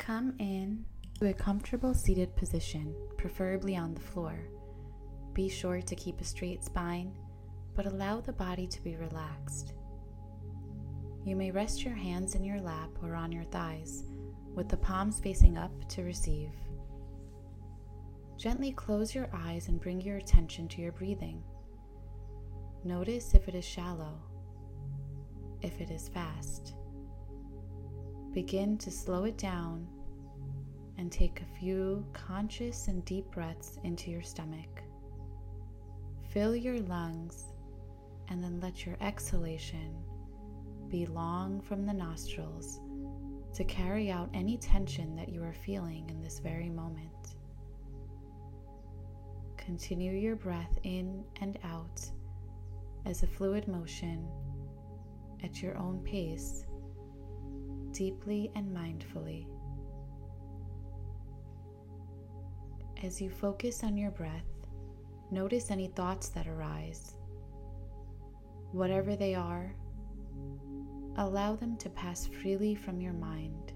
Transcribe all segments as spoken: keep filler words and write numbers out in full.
Come in to a comfortable seated position, preferably on the floor. Be sure to keep a straight spine, but allow the body to be relaxed. You may rest your hands in your lap or on your thighs, with the palms facing up to receive. Gently close your eyes and bring your attention to your breathing. Notice if it is shallow, if it is fast. Begin to slow it down and take a few conscious and deep breaths into your stomach. Fill your lungs and then let your exhalation be long from the nostrils to carry out any tension that you are feeling in this very moment. Continue your breath in and out as a fluid motion at your own pace, deeply and mindfully. As you focus on your breath, notice any thoughts that arise. Whatever they are, allow them to pass freely from your mind.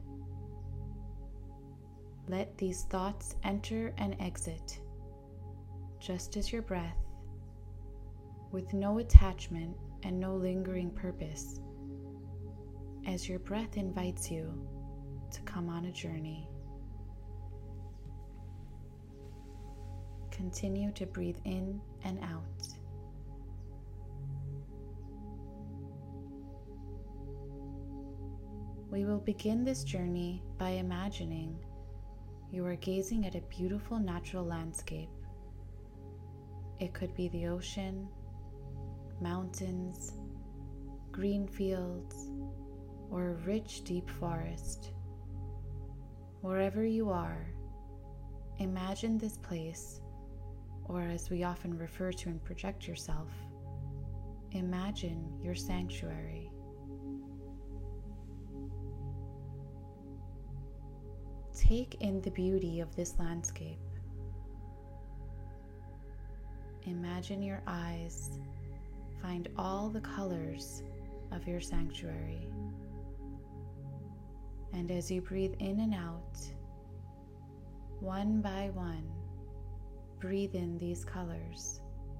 Let these thoughts enter and exit, just as your breath, with no attachment and no lingering purpose, as your breath invites you to come on a journey. Continue to breathe in and out. We will begin this journey by imagining you are gazing at a beautiful natural landscape. It could be the ocean, mountains, green fields, or a rich, deep forest. Wherever you are, imagine this place, or as we often refer to and project yourself, imagine your sanctuary. Take in the beauty of this landscape. Imagine your eyes find all the colors of your sanctuary. And as you breathe in and out, one by one, breathe in these colors.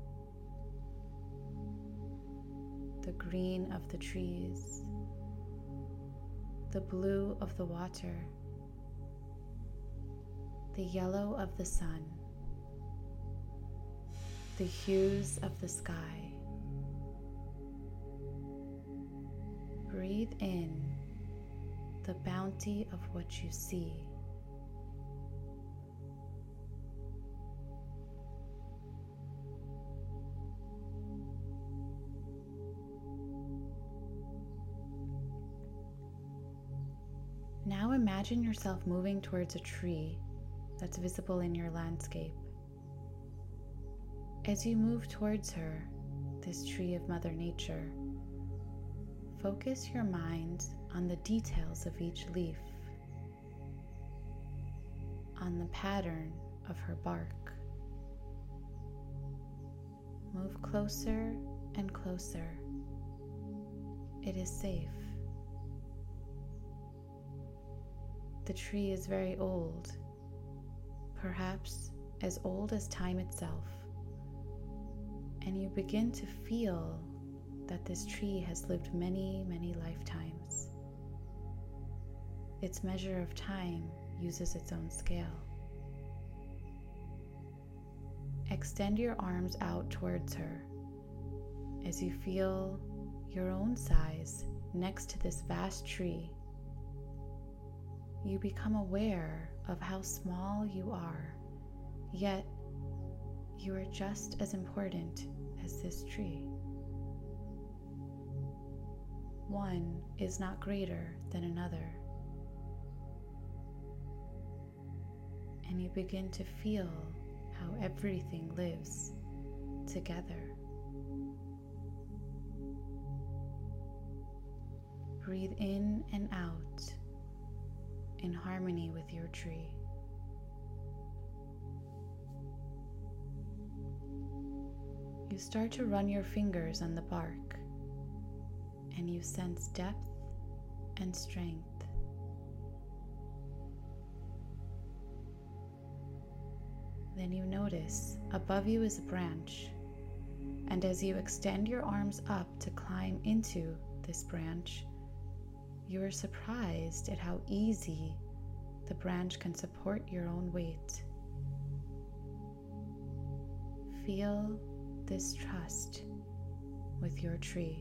The green of the trees, the blue of the water, the yellow of the sun, the hues of the sky. Breathe in the bounty of what you see. Now imagine yourself moving towards a tree that's visible in your landscape. As you move towards her, this tree of Mother Nature, focus your mind on the details of each leaf, on the pattern of her bark. Move closer and closer. It is safe. The tree is very old, perhaps as old as time itself, and you begin to feel that this tree has lived many, many lifetimes. Its measure of time uses its own scale. Extend your arms out towards her as you feel your own size next to this vast tree. You become aware of how small you are, yet you are just as important as this tree. One is not greater than another. And you begin to feel how everything lives together. Breathe in and out in harmony with your tree. You start to run your fingers on the bark, and you sense depth and strength. Then you notice above you is a branch, and as you extend your arms up to climb into this branch, you are surprised at how easy the branch can support your own weight. Feel this trust with your tree.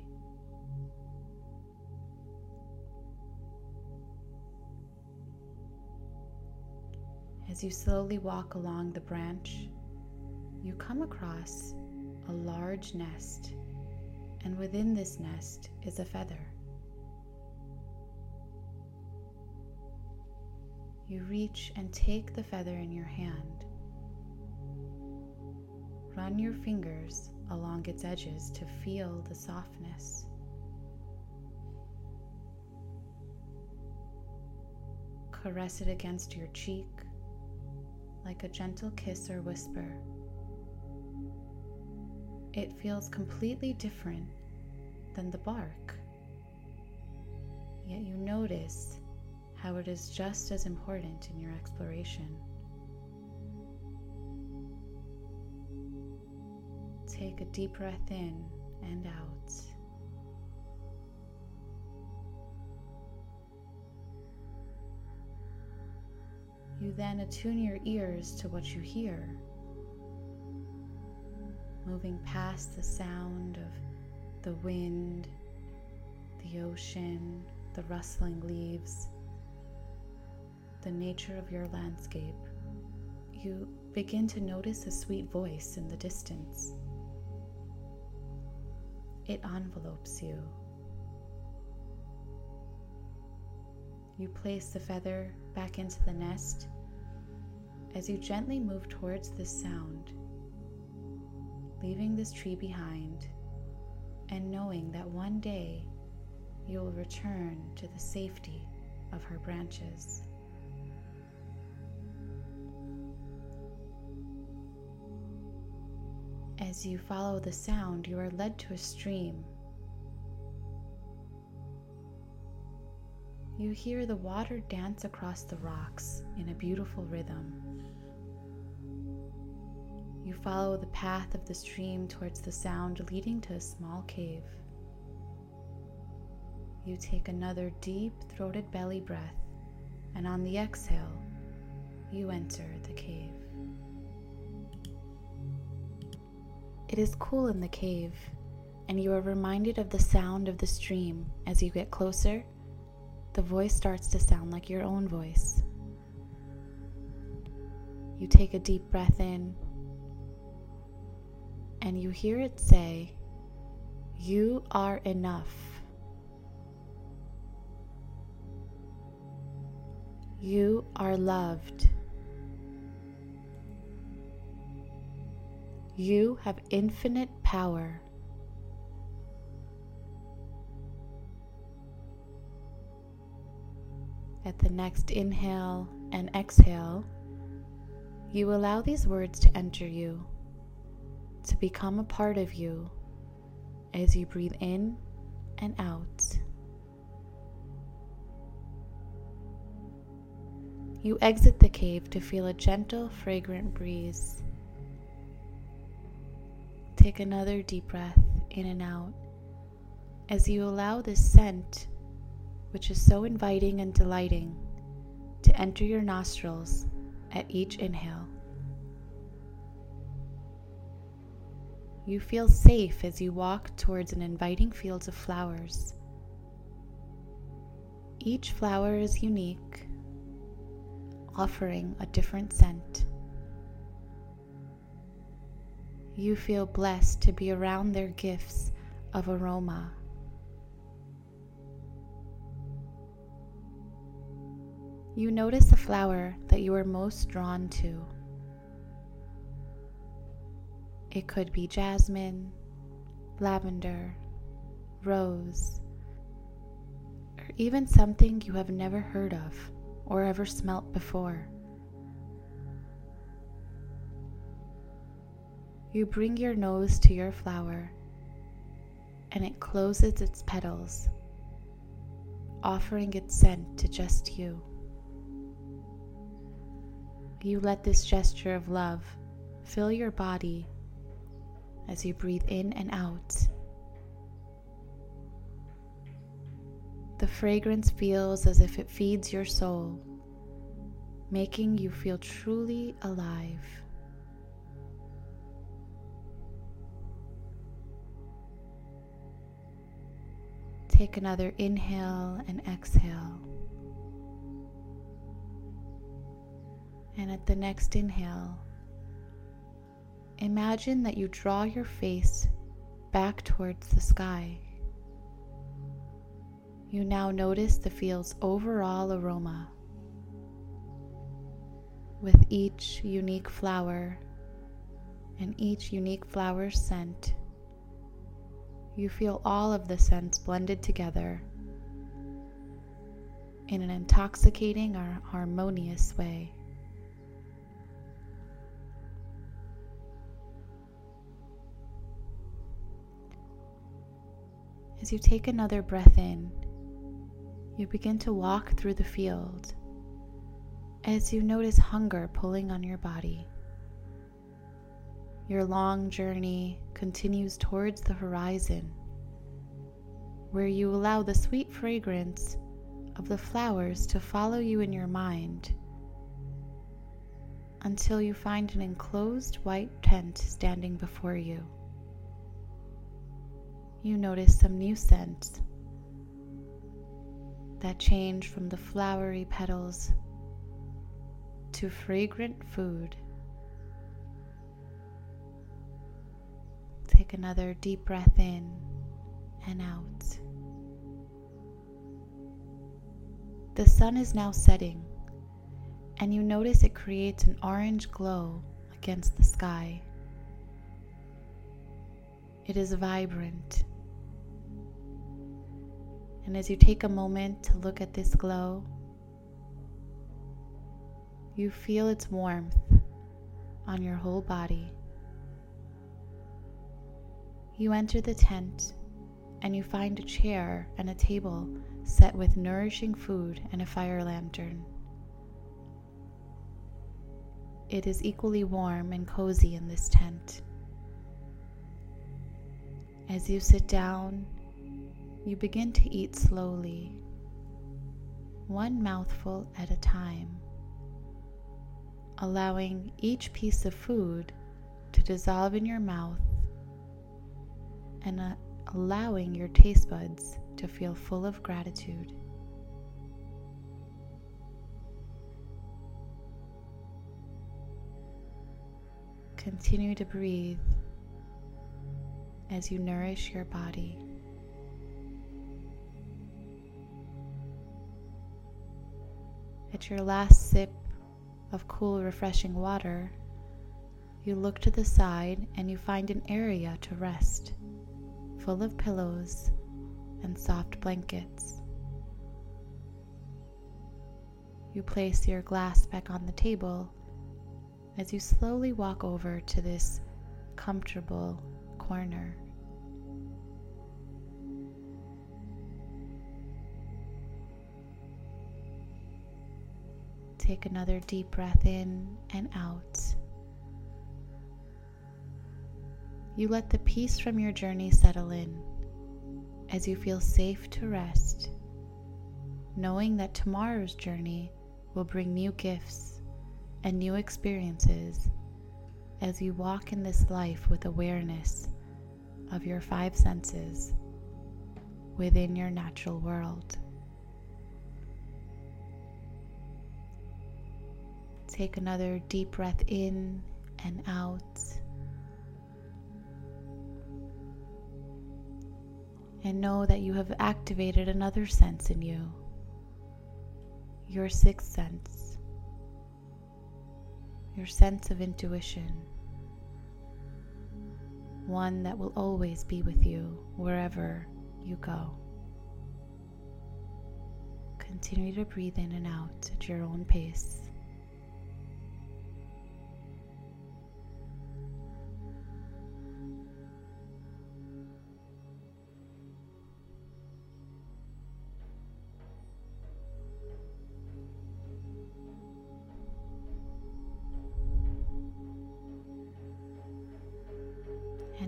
As you slowly walk along the branch, you come across a large nest, and within this nest is a feather. You reach and take the feather in your hand. Run your fingers along its edges to feel the softness. Caress it against your cheek like a gentle kiss or whisper. It feels completely different than the bark, yet you notice how it is just as important in your exploration. Take a deep breath in and out. You then attune your ears to what you hear, moving past the sound of the wind, the ocean, the rustling leaves, the nature of your landscape. You begin to notice a sweet voice in the distance. It envelopes you. You place the feather back into the nest as you gently move towards this sound, leaving this tree behind and knowing that one day you will return to the safety of her branches. As you follow the sound, you are led to a stream. You hear the water dance across the rocks in a beautiful rhythm. You follow the path of the stream towards the sound, leading to a small cave. You take another deep, throated belly breath, and on the exhale, you enter the cave. It is cool in the cave, and you are reminded of the sound of the stream. As you get closer, the voice starts to sound like your own voice. You take a deep breath in, and you hear it say, "You are enough. You are loved. You have infinite power. At the next inhale and exhale, you allow these words to enter you, to become a part of you as you breathe in and out. You exit the cave to feel a gentle, fragrant breeze. Take another deep breath in and out as you allow this scent, which is so inviting and delighting, to enter your nostrils at each inhale. You feel safe as you walk towards an inviting field of flowers. Each flower is unique, offering a different scent. You feel blessed to be around their gifts of aroma. You notice the flower that you are most drawn to. It could be jasmine, lavender, rose, or even something you have never heard of or ever smelt before. You bring your nose to your flower, and it closes its petals, offering its scent to just you. You let this gesture of love fill your body as you breathe in and out. The fragrance feels as if it feeds your soul, making you feel truly alive. Take another inhale and exhale. And at the next inhale, imagine that you draw your face back towards the sky. You now notice the field's overall aroma. With each unique flower and each unique flower's scent, you feel all of the scents blended together in an intoxicating or harmonious way. As you take another breath in, you begin to walk through the field as you notice hunger pulling on your body. Your long journey continues towards the horizon, where you allow the sweet fragrance of the flowers to follow you in your mind until you find an enclosed white tent standing before you. You notice some new scents that change from the flowery petals to fragrant food. Take another deep breath in and out. The sun is now setting, and you notice it creates an orange glow against the sky. It is vibrant. And as you take a moment to look at this glow, you feel its warmth on your whole body. You enter the tent and you find a chair and a table set with nourishing food and a fire lantern. It is equally warm and cozy in this tent. As you sit down, you begin to eat slowly, one mouthful at a time, allowing each piece of food to dissolve in your mouth and uh, allowing your taste buds to feel full of gratitude. Continue to breathe as you nourish your body. At your last sip of cool, refreshing water, you look to the side and you find an area to rest, full of pillows and soft blankets. You place your glass back on the table as you slowly walk over to this comfortable corner. Take another deep breath in and out. You let the peace from your journey settle in as you feel safe to rest, knowing that tomorrow's journey will bring new gifts and new experiences as you walk in this life with awareness of your five senses within your natural world. Take another deep breath in and out. And know that you have activated another sense in you, your sixth sense, your sense of intuition, one that will always be with you wherever you go. Continue to breathe in and out at your own pace.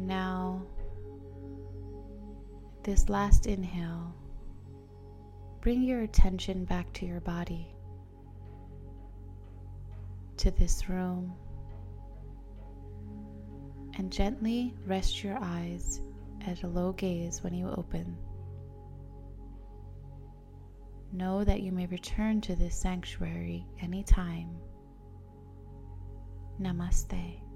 And now, this last inhale, bring your attention back to your body, to this room, and gently rest your eyes at a low gaze when you open. Know that you may return to this sanctuary anytime. Namaste.